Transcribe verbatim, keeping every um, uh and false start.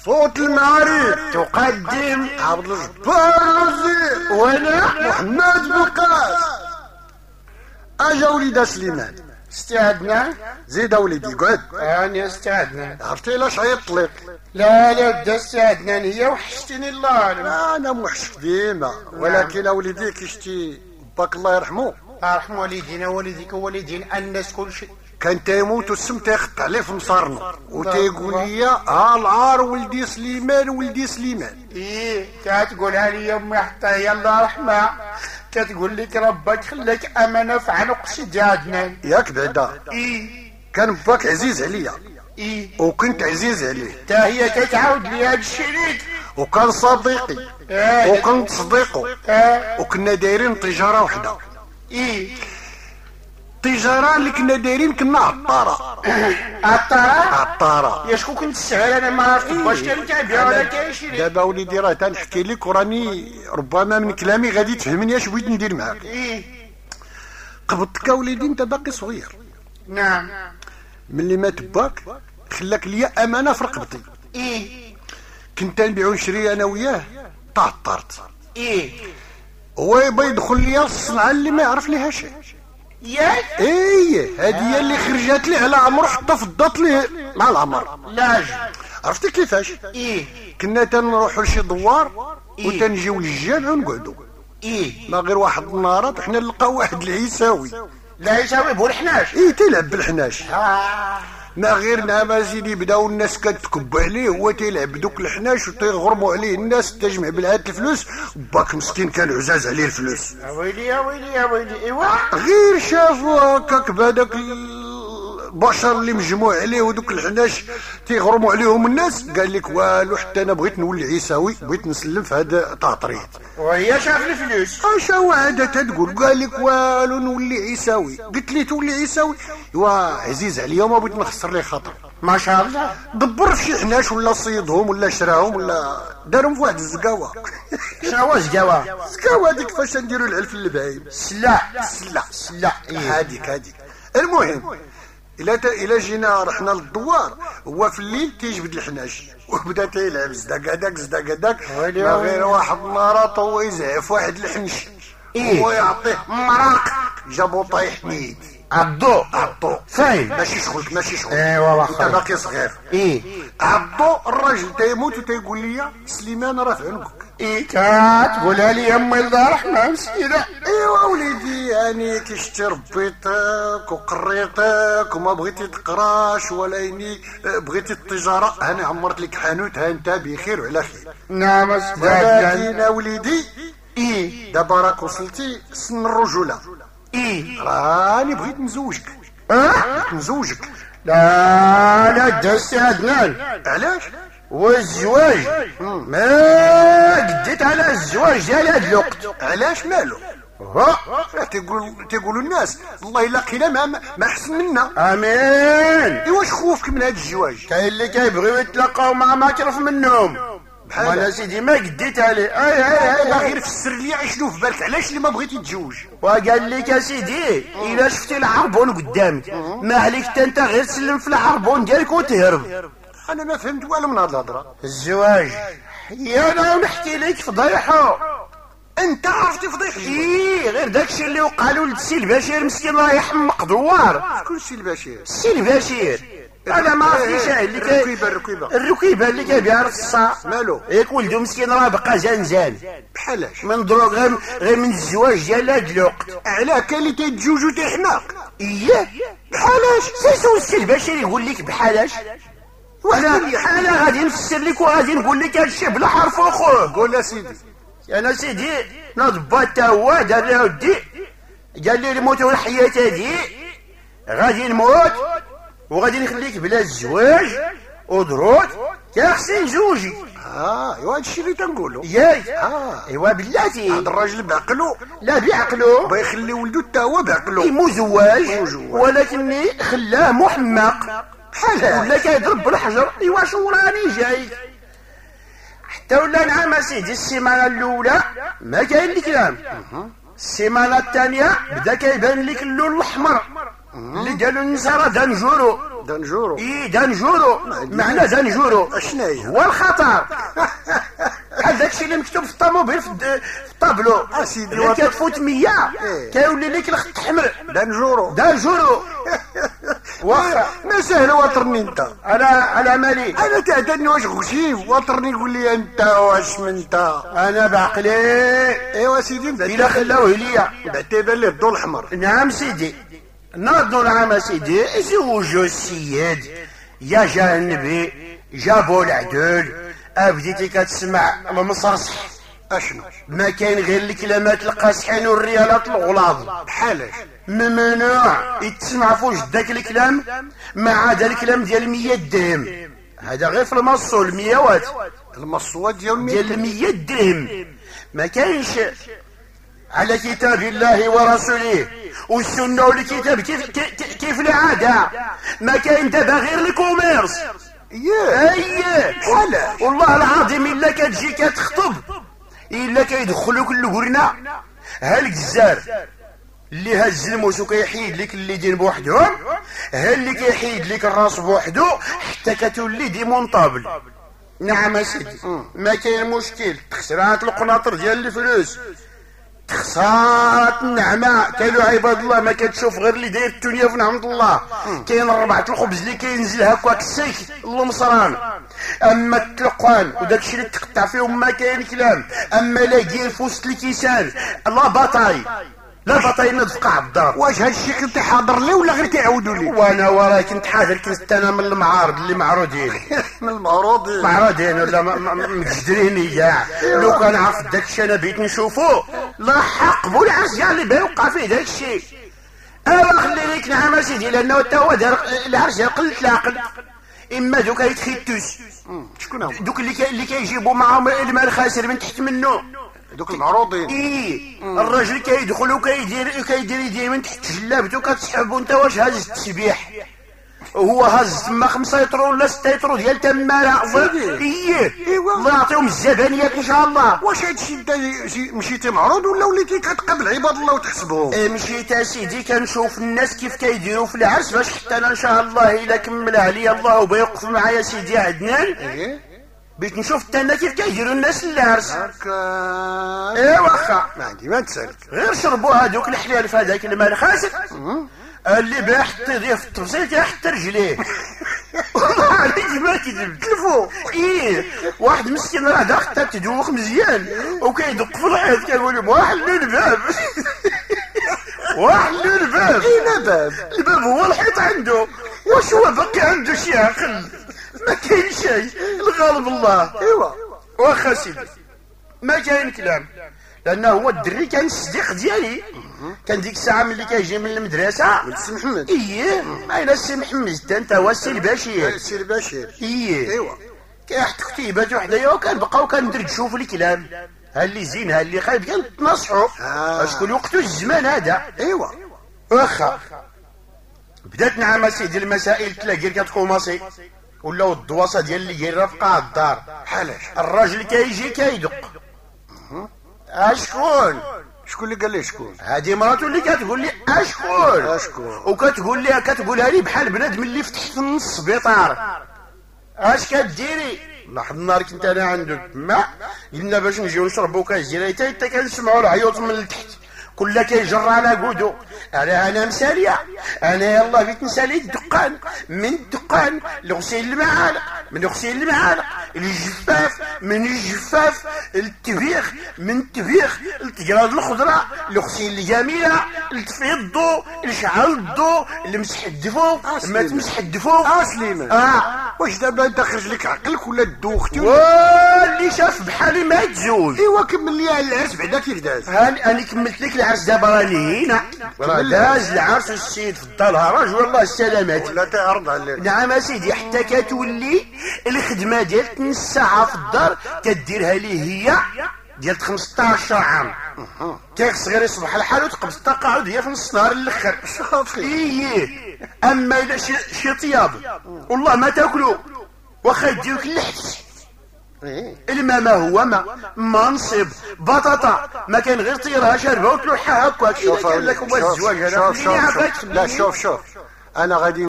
صوت المعارف تقدم عبد الجبار الرزيق وانا محمد بقاس. اجا وليد سليمان. استعدنا. زيد وليدي قعد. انا استعدنا. عرفتي لاش عيطت لك؟ لا لا دا استعدنا هي وحشتني الله اعلم. انا موحشك ديما ولكن وليدي كشتي باك الله يرحمه. ارحم والدينا والديك ووالدين الناس كل شيء. كان تيموت والسم تيخط عليه في مصارنا وتيقول لي ها العار ولدي سليمان ولدي سليمان. ايه كتقولها لي امي حتى هي الله يرحمها كتقول لك ربك خلاك امانه في عنق سيدي عدنان. ياك بعدا. ايه كان باك عزيز عليا. ايه وكنت عزيز عليه. تا هي كتعاود لي هاد الشريك. وكان صديقي. آه وكنت صديقه. آه وكنا دايرين تجاره وحده. ايه التجاره اللي كنا دايرين كنا عطاره. عطاره عطاره. يا شكون كنت تسعر انا ما عرفت واش كان كيبيع ولا كيشري. دابا وليدي راه تنحكي لك وراني ربما من كلامي غادي تفهمني اش بغيت ندير معاك. ايه قبضتك وليدي انت باقي صغير. نعم. ملي مات باك خلاك ليا امانه في رقبتي. ايه كنت نبيع ونشري انا وياه تعطرت. ايه هو يبغى يدخل ليا الصنعه اللي ما يعرف ليها شيء. ياك ايه هذه هي اللي خرجت لي على عمر حتى فضت لي مع العمر. لاج. عرفتي كيفاش؟ ايه كنا تنروحوا لشي دوار إيه؟ وتنجيو للجامع ونقعدوا. ايه ما غير واحد النهارات حنا نلقاو واحد العيساوي. لا يساوي بولحناش. ايه تيلعب بالحناش. آه. ما غير نعم سيدي بداو الناس كتكب عليه هو تيلعب دوك الحناش وتيغرموا عليه الناس تجمع بالعاد الفلوس. باك مسكين كان عزاز عليه الفلوس. يا ويلي يا ويلي يا ويلي. ايوا غير شافوا هكاك بهذاك البشر اللي مجموع عليه ودوك الحناش تيغرموا عليهم الناس قال لك والو حتى انا بغيت نولي عيساوي بغيت نسلم في هذا التعطريات. وهي شاف الفلوس. اش هو عادة تقول قال لك والو نولي عيساوي. قلت لي تولي عيساوي ايوا عزيز عليا ما بغيت نخسر ليه خاطر. ما شاء الله. دبر في شي حناش ولا صيدهم ولا شراهم ولا دارهم في واحد الزقاوه. شنو هو الزقاوه؟ الزقاوه هذيك فاش نديروا العلف للبهايم. سلاح سلاح سلاح. إيه. هذيك هذيك المهم إلا تا إلا جينا رحنا للدوار هو في الليل تيجبد الحناش وبدا تيلعب زداك هداك زداك هداك. ما غير واحد النهارات هو يزعف واحد الحنش. إيه؟ هو يعطيه مراق جابو طايح نيد عضو عضو فين ماشي شغلك ماشي شغل. ايوا واخا انت باقي صغير. ايه عضو الراجل تيموت وتيقول لي سليمان راه في عنقك. ايه كتقولها لي امي الله يرحمها مسكينه. ايوا وليدي يعني كي شتي ربيتك وقريتك وما بغيتي تقراش ولا اني بغيتي التجاره انا عمرت لك حانوت ها انت بخير وعلى خير. نعم ولكن وليدي ايه دابا راك وصلتي سن الرجوله. ايه راني بغيت نزوجك. اه نزوجك. لا لا دست عدنان. علاش؟ والزواج ما قديت على الزواج ديال هاد الوقت. علاش مالو؟ ها تيقول تيقولوا الناس الله الا لقينا ما ما احسن منا. امين. ايوا واش خوفك من هاد الزواج؟ كاين اللي كيبغيو يتلاقاو مع ما كرف منهم. بحال وانا سيدي ما قديت عليه. اي اي لا اي غير فسر لي عشنو في بالك علاش اللي ما بغيتي تتزوج؟ وقال لك يا سيدي الا شفتي العربون قدامك ما عليك حتى انت غير تسلم في العربون ديالك وتهرب. انا ما فهمت والو من هاد الهضره. الزواج يا انا نحكي لك فضيحه. انت عرفتي فضيح الزواج؟ ايه غير داكشي اللي وقع له للسي البشير مسكين راه يحمق دوار. شكون السي البشير؟ السي البشير انا ما عرفتيش اللي كي الركيبه الركيبه الركيبه اللي كيبيع الصا مالو؟ ياك ولدو مسكين راه بقى زنزان بحالاش؟ من دروك غير غير من الزواج ديال هاد الوقت. علاه كان اللي تيتزوج وتيحماق. اييه بحالاش سيسو السي البشير يقول لك بحالاش. وانا انا غادي نفسر لك وغادي نقول لك هادشي بلا حرف اخوه. قول اسيدي. انا سيدي نضبط تا هو دار لي ودي قال لي الموت والحياه هادي غادي نموت وغادي نخليك بلا الزواج ودروك يا خصني نزوجي. اه ايوا هادشي اللي تنقولو. ياك اه ايوا بلاتي هاد الراجل بعقلو لا بعقلو بغا يخلي ولدو حتى هو بعقلو مو زواج ولكني خلاه محمق بحال ولا كيضرب بالحجر. ايوا شنو راني جاي حتى ولا نعم سيدي السيمانه الاولى ما كاين الكلام. السيمانه الثانيه بدا كيبان لك اللون الاحمر اللي قالوا النساء راه دنجورو دنجورو اي دنجورو معنى دنجورو اشنا هي هو الخطر بحال داكشي اللي مكتوب في الطوموبيل في الطابلو اسيدي اللي كتفوت مية إيه. كيولي لك الخط احمر دنجورو دنجورو واخا ما سهل وطرني انت انا على مالي انا تعدني واش غشيم وطرني قول لي انت واش من انت انا بعقلي ايوا سيدي الا خلاوه ليا بعتبر لي الضوء الاحمر نعم سيدي ناضوا نعم سيدي زوجوا السيد يا جا النبي جابوا العدول بديتي كتسمع المصرصح اشنو ما كاين غير الكلمات القاصحين والريالات الغلاظ بحالاش ممنوع يتسمع فوج داك الكلام ما عدا الكلام ديال مية درهم هذا غير في المصو الميوات المصوات ديال ديال المية درهم ما كاينش على كتاب الله ورسوله والسنه والكتاب كيف كيف, كيف العاده ما كاين دابا غير الكوميرس ياه اييه علاش والله العظيم الا كتجي كتخطب الا كيدخلوك القرنه ها الجزار اللي هز الموس وكيحيد لك اليدين بوحدهم ها اللي كيحيد لك الراس بوحدو حتى كتولي دي مونطابل نعم سيدي ما كاين مشكل خسرات القناطر ديال الفلوس خسارة النعمة كانوا عباد الله ما كتشوف غير اللي داير الدنيا في نعمة الله كاين ربعة الخبز اللي كينزل هكاك السيك المصران اما التلقان وداكشي اللي تقطع فيهم ما كاين كلام اما لاقيين في وسط الكيسان لا باطاي لا باطاي نضف قاع الدار واش هادشي كنت حاضر لي ولا غير كيعاودوا لي وانا وراي كنت حاضر كنت انا من المعارض اللي معروضين من المعروضين معروضين ولا مجدرين كاع لو كان عرفت داكشي انا بغيت نشوفو لا حق بو العرس كاع اللي بيوقع فيه داكشي انا خلي ليك نعم سيدي لانه تا هو دار العرس قلت العقل اما دوك يتخيتوس شكون هما دوك اللي كي اللي كيجيبوا معاهم الماء الخاسر من تحت منه دوك المعروضين اي الراجل كيدخل وكيدير كيدير يديه من تحت جلابته كتسحب وانت واش هاز التسبيح هو هاز تما خمسة يطرو ولا ستة يطرو ديال تماره اييه الله يعطيهم الزبانيات ان شاء الله واش هادشي انت مشيتي معروض ولا وليتي كتقابل عباد الله وتحسبهم إيه مشيت اسيدي كنشوف الناس كيف كيديروا في العرس باش حتى انا ان شاء الله الا كمل عليا الله وبيوقف معايا سيدي عدنان ايه بغيت نشوف حتى انا كيف كيديروا الناس للعرس هكا ايه واخا ما عندي ما تسالك غير شربوا هذوك الحلال في هذاك الماء الخاسر اللي باه حط يديه في التفصيل كيحط رجليه والله عليك ما كذب تلفو ايه واحد مسكين راه داخل حتى تدوخ مزيان وكيدق في الحيط كيقول لهم واحلوا الباب واحلوا الباب اين باب الباب هو الحيط عنده واش هو باقي عنده شي عقل ما كاين شيء الغالب الله ايوا واخا سيدي ما كاين كلام لانه هو الدري كان الصديق ديالي كان ديك الساعه ملي كيجي من المدرسه السي محمد اييه ما الى السي محمد حتى انت هو السي البشير السي البشير اييه ايوا كيحط كتيبات وحدايا وكنبقاو كندردشوا في الكلام ها اللي زين ها اللي خايب كنتناصحوا آه. شكون وقتو الزمان هذا ايوا واخا بدات نعم سيدي المسائل تلاقي كتكوماسي ولاو الدواسه ديال اللي جايين في قاع الدار بحالاش الراجل كيجي كيدق اشكون شكون اللي قال لي شكون هذه مراتو اللي كتقول لي اشكون اشكون وكتقول لي كتقولها لي بحال بنادم اللي فتح في النص السبيطار اش كديري واحد النهار كنت انا عنده تما قلنا باش نجيو نشربوا كاس ديال حتى حتى كنسمعوا العيوط من التحت كلها كيجر على قودو انا انا مساليه انا يلا بغيت نسالي الدقان من الدقان لغسيل المعالق من غسيل المعالق الجفاف من الجفاف التبيخ من التبيخ التقراد الخضراء لغسيل الجميله لتفي الضو لشعل الضو لمسح الدفو ما تمسح الدفو اه سليمان اه واش دابا انت خرج لك عقلك ولا دوختي واللي شاف بحالي ما يتزوج ايوا كمل لي العرس بعدا كيف داز هاني انا كملت لك العرس دابا راني هنا راه داز العرس السيد في الدار هراج والله السلامات ولا تعرض عليك نعم سيدي حتى كتولي الخدمه ديال نص ساعه في الدار كديرها لي هي ديال خمسطاش عام كيخص غير يصبح الحال وتقبض تقعد هي في نص نهار الاخر صافي ايه اما الا شي, شي طياب والله ما تاكلوا واخا يديوك اللحس الماء ما هو ما منصب بطاطا ما كان غير طيرها شاربه وتلوحها هكاك. شوف لك هو الزواج هذا شوف شوف لا شوف شوف انا غادي